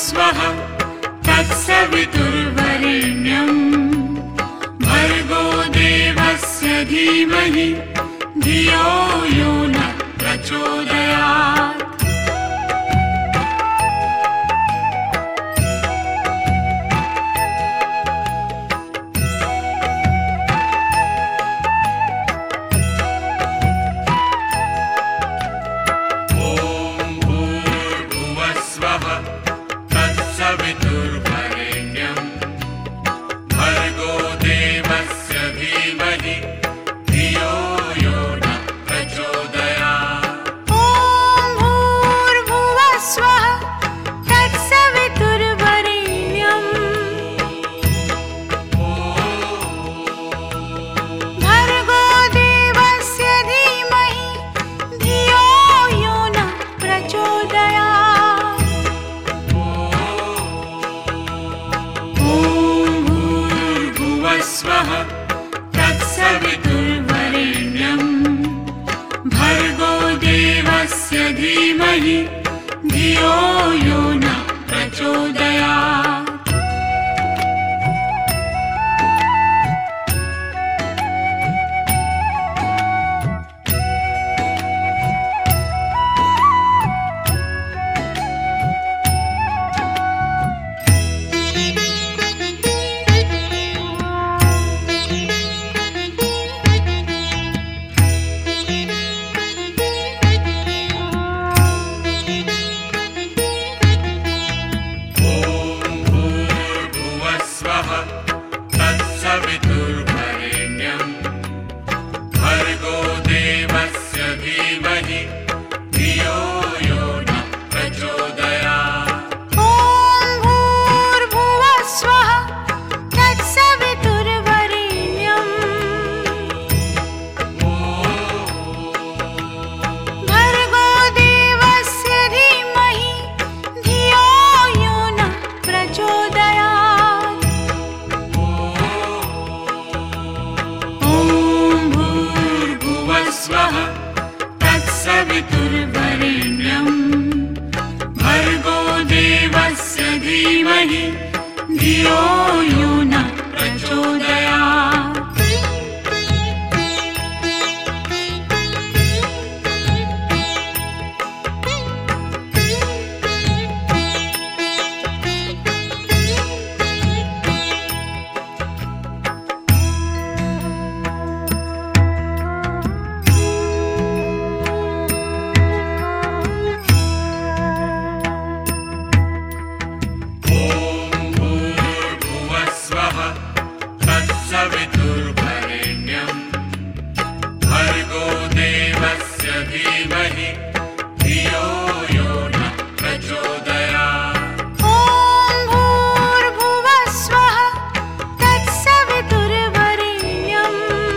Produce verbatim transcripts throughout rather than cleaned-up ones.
स्वः तत्सवितुर्वरेण्यम् भर्गो देवस्य धीमहि धियो यो न प्रचोदयात्। सवितुर्वरेण्यम् भर्गो देवस्य धीमहि धियो यो न प्रचोदयात्। ॐ भूर्भुवः स्वः तत्सवितुर्वरेण्यम् भर्गो देवस्य धीमहि धियो यो न प्रचोदयात्। स्वः तत्सवितुर्वरेण्यम् भर्गो देवस्य धीमहि धियो यो न प्रचोदयात्। तत्सवितुर्वरेण्यम् भर्गो देवस्य धीमहि धियो यो न प्रचोदयात्। ॐ भूर्भुवः स्वः तत्सवितुर्वरेण्यम् भर्गो देवस्य धीमहि धियो यो न प्रचोदयात्। स्वः तत्सवितुर्वरेण्यम् भर्गो देवस्य धीमहि धियो यो न प्रचोदयात्। सवितुर्वरेण्यम् भर्गो देवस्य धीमहि धियो यो न प्रचोदयात्। ॐ भूर्भुवः स्वः तत्सवितुर्वरेण्यम्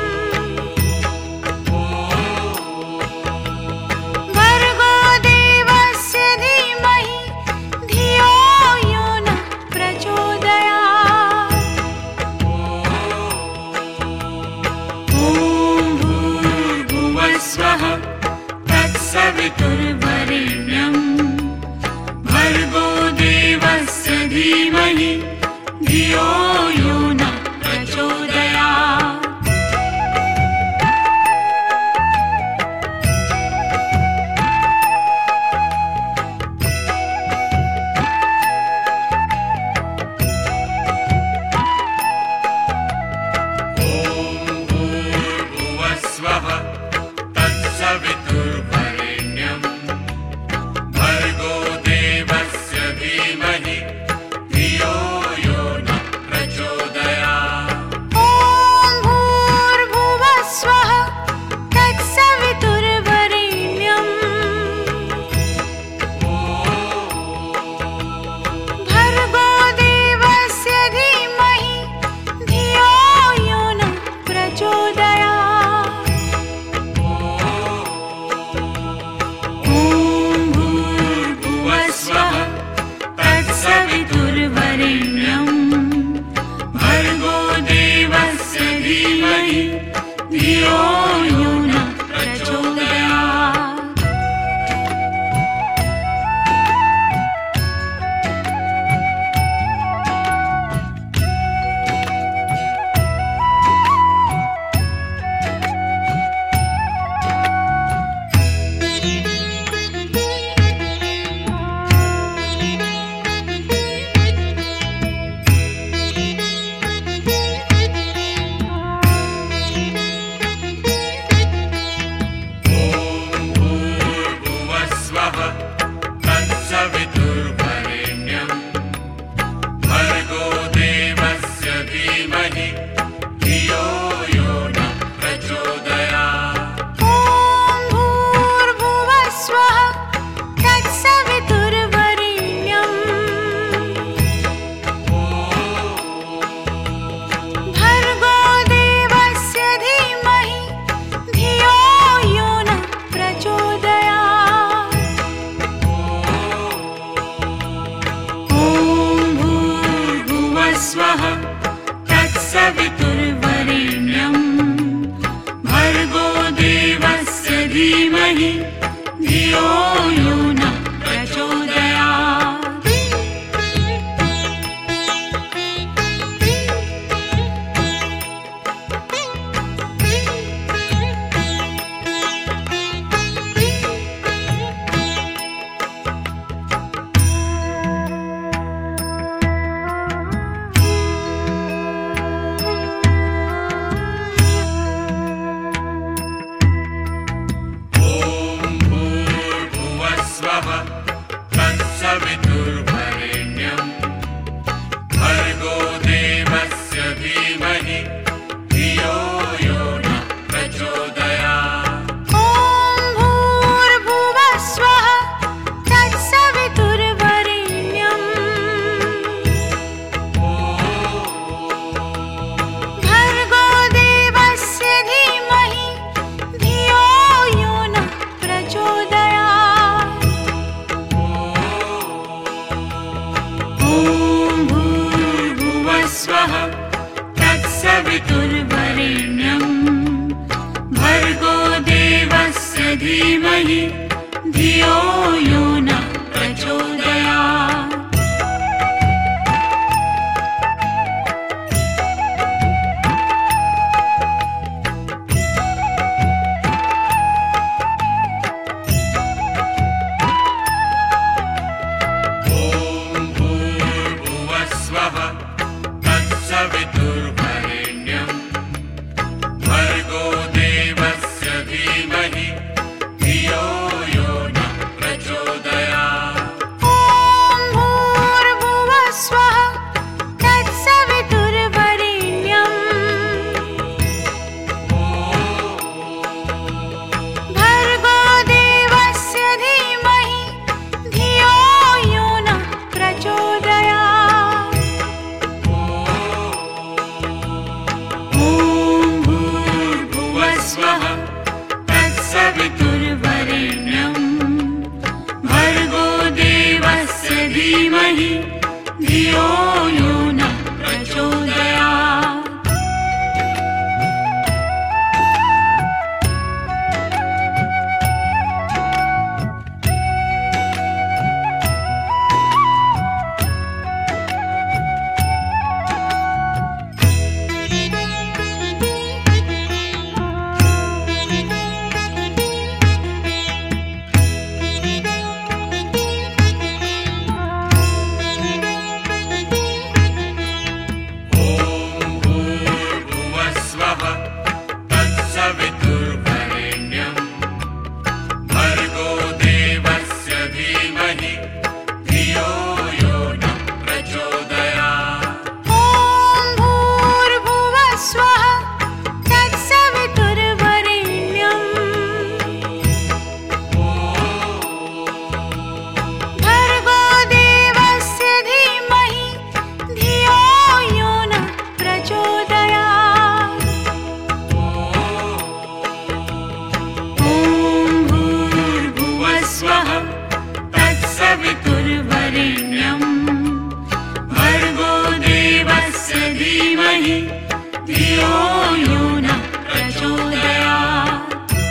भर्गो देवस्य धीमहि धियो यो न प्रचोदयात्। स्वः तत्सवितुर्वरेण्यम् भर्गो देवस्य धीमहि धियो यो न प्रचोदयात्। स्वः तत्सवितुर्वरेण्यम् भर्गो देवस्य धीमहि धियो यो न प्रचोदयात्। ॐ भूर्भुवः स्वः तत्सवितुर्वरेण्यम् भर्गो देवस्य धीमहि धियो यो न प्रचोदयात्। स्वः तत्सवितुर्वरेण्यम् भर्गो देवस्य धीमहि धियो यो न प्रचोदयात्। स्वः तत्सवितुर्वरेण्यं भर्गो देवस्य धीमहि धियो यो नः प्रचोदयात्। तत्सवितुर्वरेण्यं भर्गो देवस्य धीमहि धियो यो नः प्रचोदयात्। ॐ भूर्भुवः स्वः तत्सवितुर्वरेण्यं भर्गो देवस्य धीमहि धियो यो नः प्रचोदयात्। स्वः तत्सवितुर्वरेण्यं भर्गो देवस्य धीमहि धियो यो नः प्रचोदयात्। सवितुर्वरेण्यं भर्गो देवस्य धीमहि धियो यो नः प्रचोदयात्। ॐ भूर्भुवः स्वः तत्सवितुर्वरेण्यं भर्गो देवस्य धीमहि धियो यो नः प्रचोदयात्। स्वः तत्सवितुर्वरेण्यं भर्गो देवस्य धीमहि धियो यो नः प्रचोदयात्। तत्सवितुर्वरेण्यं भर्गो देवस्य धीमहि धियो यो नः प्रचोदयात्। ॐ भूर्भुवः स्वः तत्सवितुर्वरेण्यं भर्गो देवस्य धीमहि धियो यो नः प्रचोदयात्। स्वः तत्सवितुर्वरेण्यं भर्गो देवस्य धीमहि धियो यो नः प्रचोदयात्।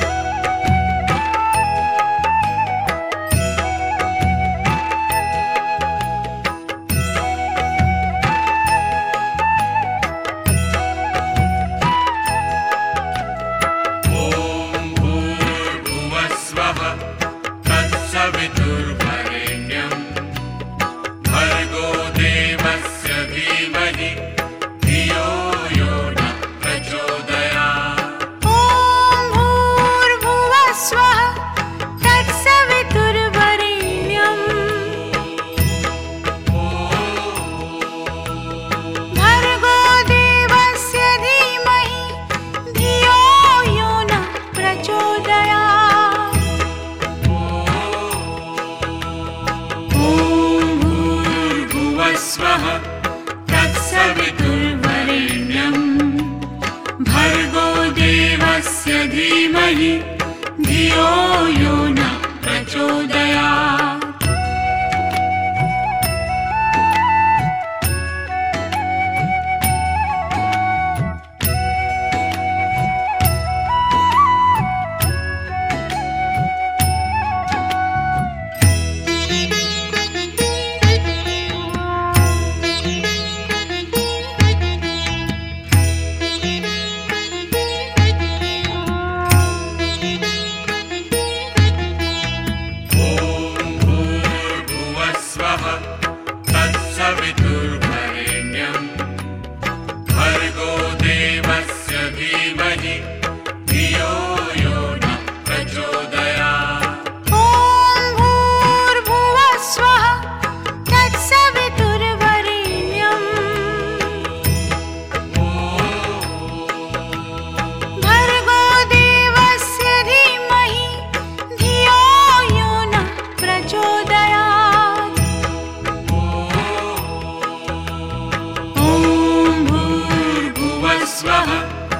सवितुर्वरेण्यं भर्गो देवस्य धीमहि धियो यो नः प्रचोदयात्। ॐ भूर्भुवः स्वः तत्सवितुर्वरेण्यं भर्गो देवस्य धीमहि धियो यो नः प्रचोदयात्। स्वः तत्सवितुर्वरेण्यं भर्गो देवस्य धीमहि धियो यो नः प्रचोदयात्। तत्सवितुर्वरेण्यं भर्गो देवस्य धीमहि धियो यो न प्रचोदयात्। ॐ भूर्भुवः स्वः तत्सवितुर्वरेण्यं भर्गो देवस्य धीमहि धियो यो न प्रचोदयात्। ॐ भूर्भुवः स्वः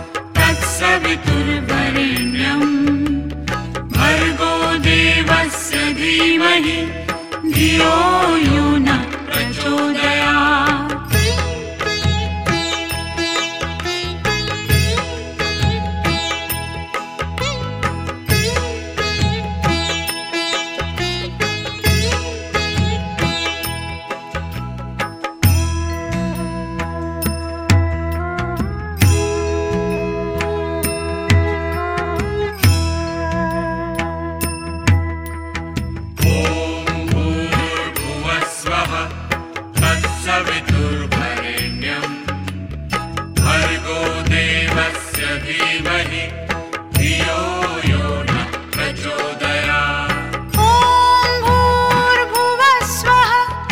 तत्सवितुर्वरेण्यं भर्गो देवस्य धीमहि धियो यो न प्रचोदयात्। सवितुर्वरेण्यं भर्गो देवस्य धीमहि धियो यो न प्रचोदयात्। ॐ भूर्भुवः स्वः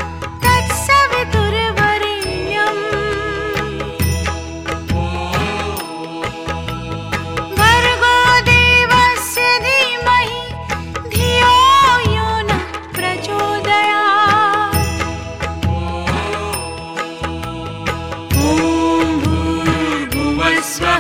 तत्सवितुर्वरेण्यं भर्गो देवस्य धीमहि धियो यो न प्रचोदयात्। स्वः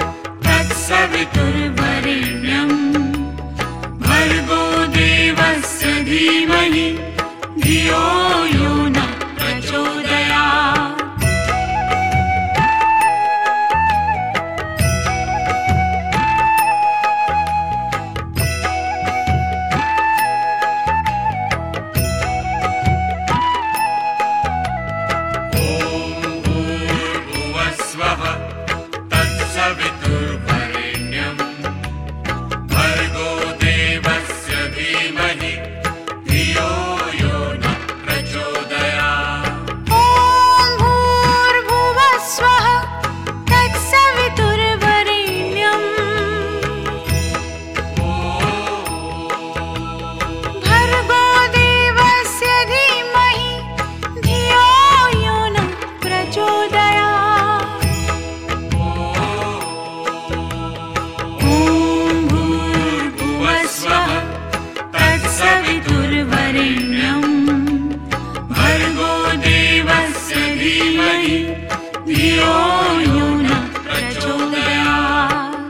तत्सवितुर्वरेण्यं भर्गो देवस्य धीमहि धियो यो न प्रचोदयात्। सवितुर्वरेण्यं भर्गो देवस्य धीमहि धियो यो न प्रचोदयात्। ॐ भूर्भुवः स्वः तत्सवितुर्वरेण्यं भर्गो देवस्य धीमहि धियो यो न प्रचोदयात्। स्वः तत्सवितुर्वरेण्यं भर्गो देवस्य धीमहि धियो यो न प्रचोदयात्।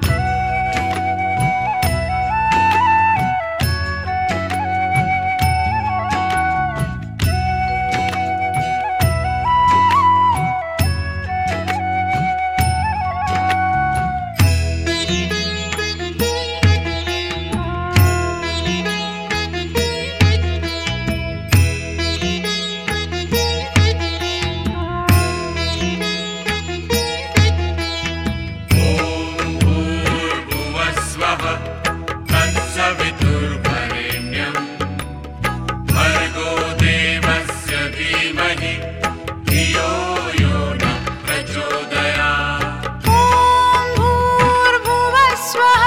तत्सवितुर्वरेण्यं भर्गो देवस्य धीमहि धियो यो न प्रचोदयात्। ॐ भूर्भुवः स्वः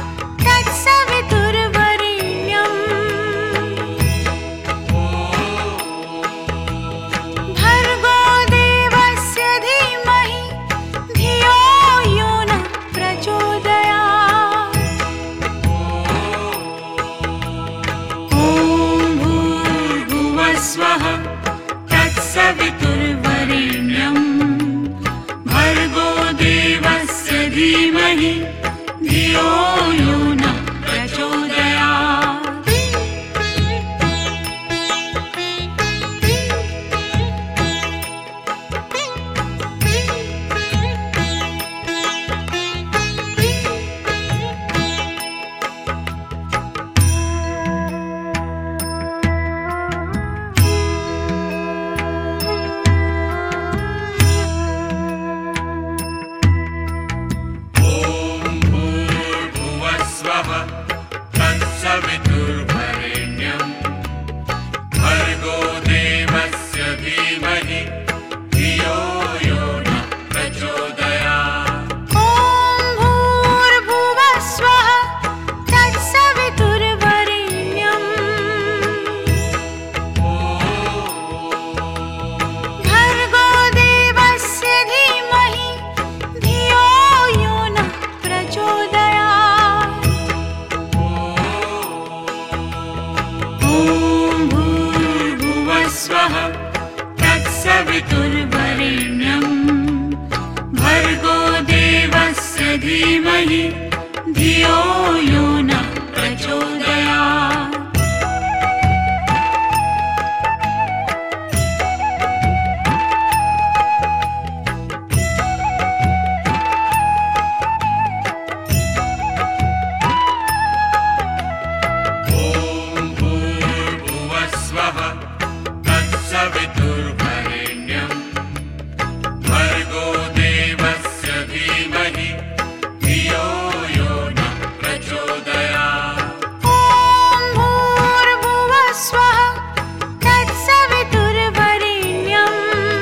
तत्सवितुर्वरेण्यं भर्गो देवस्य धीमहि धियो यो न प्रचोदयात्। स्वः तत्सवितुर्वरेण्यं भर्गो देवस्य धीमहि धियो यो न प्रचोदयात्। तत्सवितुर्वरेण्यं भर्गो देवस्य धीमहि धियो यो नः प्रचोदयात्। सवितुर्वरेण्यं भर्गो देवस्य धीमहि धियो यो नः प्रचोदयात्। ॐ भूर्भुवः स्वः तत्सवितुर्वरेण्यं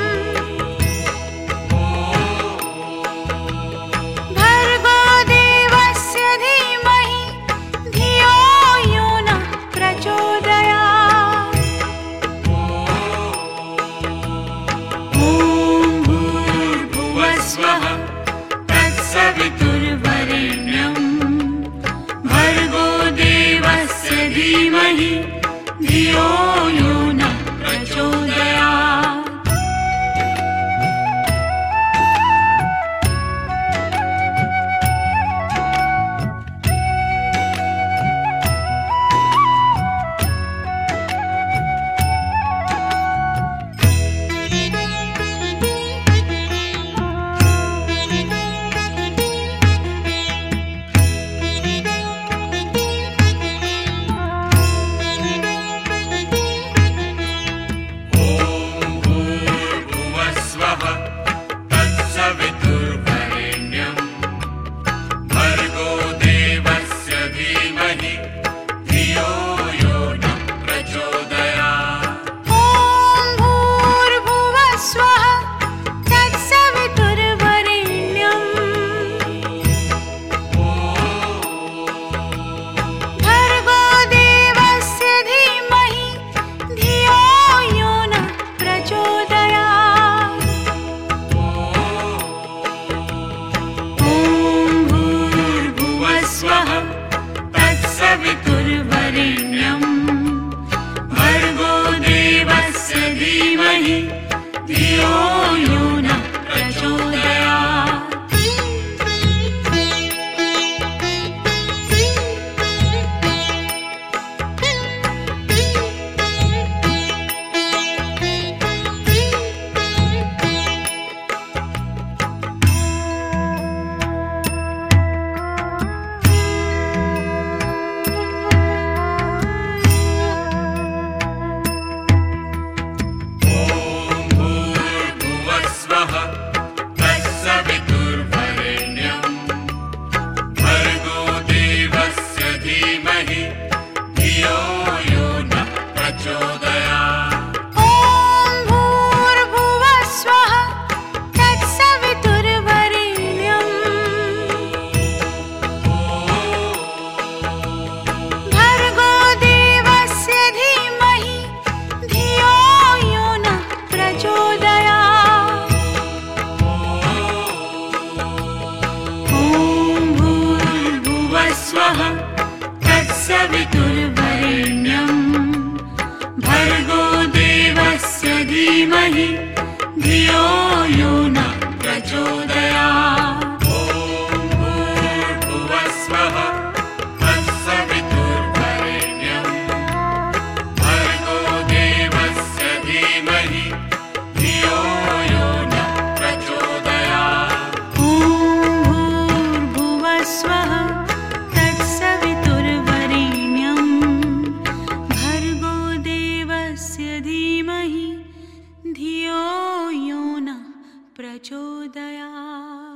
भर्गो देवस्य धीमहि धियो यो नः प्रचोदयात्। स्वः तत्सवितुर्वरेण्यं भर्गो देवस्य धीमहि धियो यो नः प्रचोदयात्। सवितुर्वरेण्यं भर्गो देवस्य धीमहि धियो यो नः प्रचोदयात्। ॐ भूर्भुवः स्वः तत्सवितुर्वरेण्यं भर्गो देवस्य धीमहि धियो यो नः प्रचोदयात्। स्वः तत्सवितुर्वरेण्यं भर्गो देवस्य धीमहि धियो यो नः प्रचोदयात्। तत्सवितुर्वरेण्यं भर्गो देवस्य धीमहि धियो यो नः प्रचोदयात्। ॐ भूर्भुवः स्वः तत्सवितुर्वरेण्यं भर्गो देवस्य धीमहि धियो यो नः प्रचोदयात्। स्वः तत्सवितुर्वरेण्यं भर्गो देवस्य धीमहि धियो यो नः प्रचोदयात्। ॐ भूर्भुवः स्वः तत्सवितुर्वरेण्यं भर्गो देवस्य धीमहि धियो यो नः प्रचोदयात्। ॐ भूर्भुवः स्वः तत्सवितुर्वरेण्यं भर्गो देवस्य धीमहि धियो यो नः प्रचोदयात्।